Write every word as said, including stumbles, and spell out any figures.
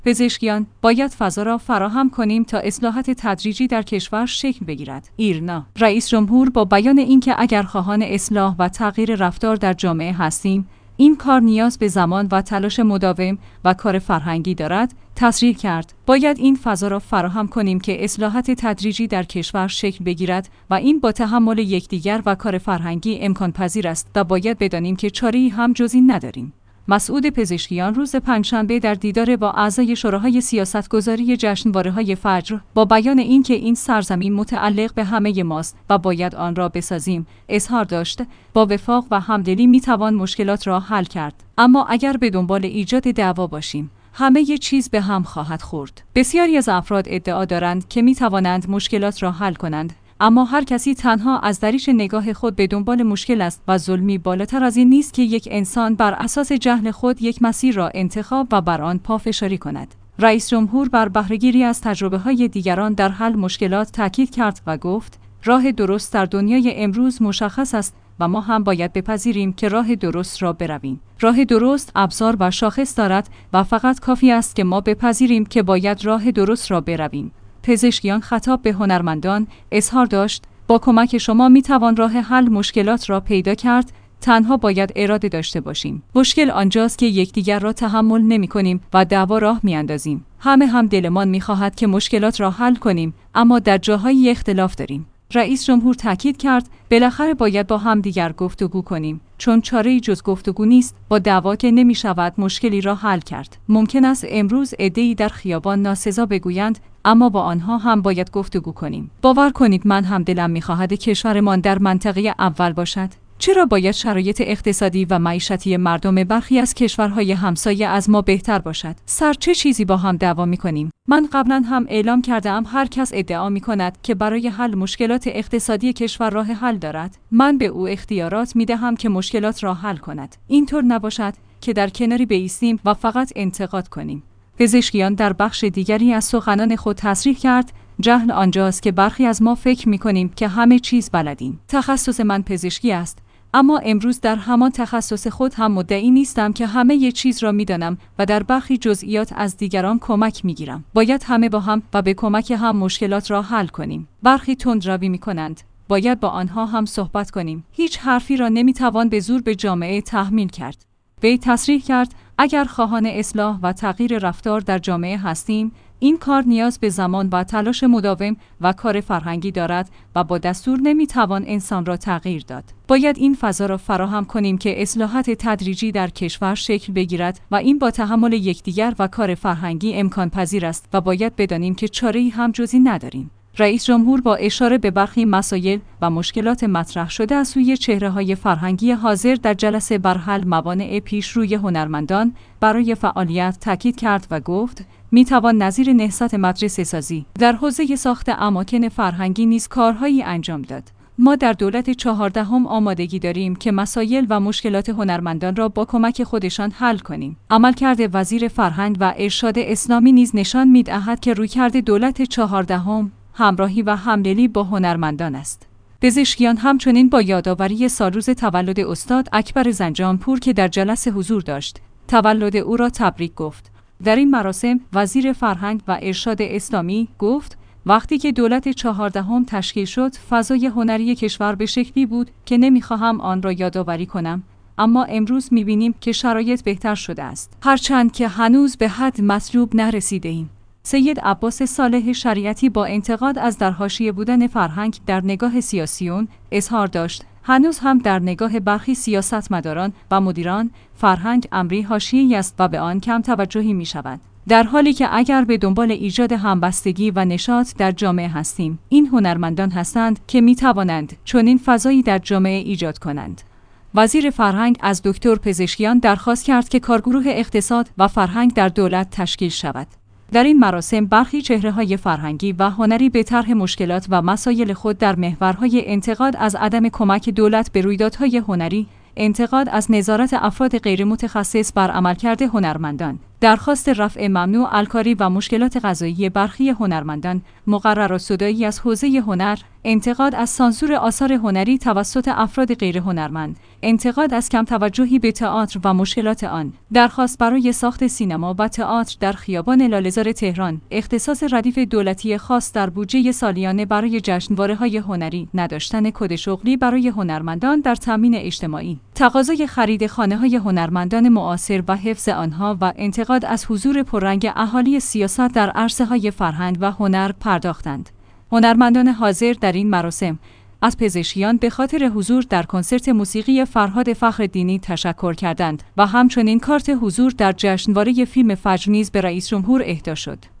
پزشکیان باید فضا را فراهم کنیم تا اصلاحات تدریجی در کشور شکل بگیرد. ایرنا رئیس جمهور با بیان اینکه اگر خواهان اصلاح و تغییر رفتار در جامعه هستیم، این کار نیاز به زمان و تلاش مداوم و کار فرهنگی دارد، تصریح کرد باید این فضا را فراهم کنیم که اصلاحات تدریجی در کشور شکل بگیرد و این با تحمل یکدیگر و کار فرهنگی امکان پذیر است و باید بدانیم که چاره‌ای هم جز این نداریم. مسعود پزشکیان روز پنجشنبه در دیدار با اعضای شورای سیاستگذاری جشنواره‌های فجر با بیان اینکه این سرزمین متعلق به همه ماست و باید آن را بسازیم، اظهار داشت با وفاق و همدلی میتوان مشکلات را حل کرد، اما اگر به دنبال ایجاد دعوا باشیم همه ی چیز به هم خواهد خورد. بسیاری از افراد ادعا دارند که می توانند مشکلات را حل کنند، اما هر کسی تنها از دریچ نگاه خود به دنبال مشکل است و ظلمی بالاتر از این نیست که یک انسان بر اساس جهل خود یک مسیر را انتخاب و بر آن پافشاری کند. رئیس جمهور بر بهره‌گیری از تجربه‌های دیگران در حل مشکلات تاکید کرد و گفت راه درست در دنیای امروز مشخص است و ما هم باید بپذیریم که راه درست را برویم. راه درست ابزار و شاخص دارد و فقط کافی است که ما بپذیریم که باید راه درست را برویم. پزشکیان خطاب به هنرمندان اظهار داشت با کمک شما می توان راه حل مشکلات را پیدا کرد، تنها باید اراده داشته باشیم. مشکل آنجاست که یکدیگر را تحمل نمی کنیم و دعوا راه می اندازیم. همه هم دلمان می خواهد که مشکلات را حل کنیم، اما در جاهایی اختلاف داریم. رئیس جمهور تاکید کرد بالاخره باید با هم دیگر گفتگو کنیم، چون چاره‌ای جز گفتگو نیست. با دعوا که نمی شود مشکلی را حل کرد. ممکن است امروز عده‌ای در خیابان ناسزا بگویند، اما با آنها هم باید گفتگو کنیم. باور کنید من هم دلم می‌خواهد کشورمان در منطقه اول باشد. چرا باید شرایط اقتصادی و معیشتی مردم برخی از کشورهای همسایه از ما بهتر باشد؟ سر چه چیزی با هم دعوا می‌کنیم؟ من قبلا هم اعلام کردم هر کس ادعا می‌کند که برای حل مشکلات اقتصادی کشور راه حل دارد، من به او اختیارات می‌دهم که مشکلات را حل کند. اینطور نباشد که در کناری بایستیم و فقط انتقاد کنیم. پزشکیان در بخش دیگری از سخنان خود تصریح کرد جهل آنجاست که برخی از ما فکر می‌کنیم که همه چیز بلدیم. تخصص من پزشکی است، اما امروز در همان تخصص خود هم مدعی نیستم که همه ی چیز را می‌دانم و در برخی جزئیات از دیگران کمک می‌گیرم. باید همه با هم و به کمک هم مشکلات را حل کنیم. برخی تندروی می‌کنند، باید با آنها هم صحبت کنیم. هیچ حرفی را نمی‌توان به زور به جامعه تحمیل کرد. وی تصریح کرد اگر خواهان اصلاح و تغییر رفتار در جامعه هستیم، این کار نیاز به زمان و تلاش مداوم و کار فرهنگی دارد و با دستور نمیتوان انسان را تغییر داد. باید این فضا را فراهم کنیم که اصلاحات تدریجی در کشور شکل بگیرد و این با تحمل یکدیگر و کار فرهنگی امکان پذیر است و باید بدانیم که چاره‌ای هم جز این نداریم. رئیس جمهور با اشاره به برخی مسائل و مشکلات مطرح شده از سوی چهره‌های فرهنگی حاضر در جلسه بر حل موانع پیشروی هنرمندان برای فعالیت تاکید کرد و گفت میتوان نظیر نهضت مدرسه سازی در حوزه ساخت اماکن فرهنگی نیز کارهایی انجام داد. ما در دولت چهاردهم آمادگی داریم که مسائل و مشکلات هنرمندان را با کمک خودشان حل کنیم. عملکرد وزیر فرهنگ و ارشاد اسلامی نیز نشان می‌دهد که رویکرد دولت چهاردهم همراهی و همدلی با هنرمندان است. پزشکیان همچنین با یادآوری سالروز تولد استاد اکبر زنجانپور که در جلسه حضور داشت، تولد او را تبریک گفت. در این مراسم وزیر فرهنگ و ارشاد اسلامی گفت وقتی که دولت چهاردهم تشکیل شد، فضای هنری کشور به شکلی بود که نمیخواهم آن را یادآوری کنم، اما امروز میبینیم که شرایط بهتر شده است، هرچند که هنوز به حد مطلوب نرسیده ایم. سید عباس صالح شریعتی با انتقاد از در حاشیه بودن فرهنگ در نگاه سیاسیون اظهار داشت هنوز هم در نگاه برخی سیاستمداران و مدیران فرهنگ امری حاشیه‌ای است و به آن کم توجهی می شود، در حالی که اگر به دنبال ایجاد همبستگی و نشاط در جامعه هستیم، این هنرمندان هستند که می توانند چنین فضایی در جامعه ایجاد کنند. وزیر فرهنگ از دکتر پزشکیان درخواست کرد که کارگروه اقتصاد و فرهنگ در دولت تشکیل شود. در این مراسم برخی چهره‌های فرهنگی و هنری به طرح مشکلات و مسائل خود در محورهای انتقاد از عدم کمک دولت به رویدادهای هنری، انتقاد از نظارت افراد غیر متخصص بر عملکرد هنرمندان، درخواست رفع ممنوع الکاری و مشکلات قضایی برخی هنرمندان، مقررات صدایی از حوزه هنر، انتقاد از سانسور آثار هنری توسط افراد غیر هنرمند، انتقاد از کم توجهی به تئاتر و مشکلات آن، درخواست برای ساخت سینما و تئاتر در خیابان لاله‌زار تهران، اختصاص ردیف دولتی خاص در بودجه سالیانه برای جشنواره‌های هنری، نداشتن کد شغلی برای هنرمندان در تامین اجتماعی، تقاضای خرید خانه‌های هنرمندان معاصر و حفظ آنها و انتقاد از حضور پررنگ اهالی سیاست در عرصه‌های فرهنگ و هنر پرداختند. هنرمندان حاضر در این مراسم از پزشکیان به خاطر حضور در کنسرت موسیقی فرهاد فخرالدینی تشکر کردند و همچنین کارت حضور در جشنواره فیلم فجر نیز به رئیس جمهور اهدا شد.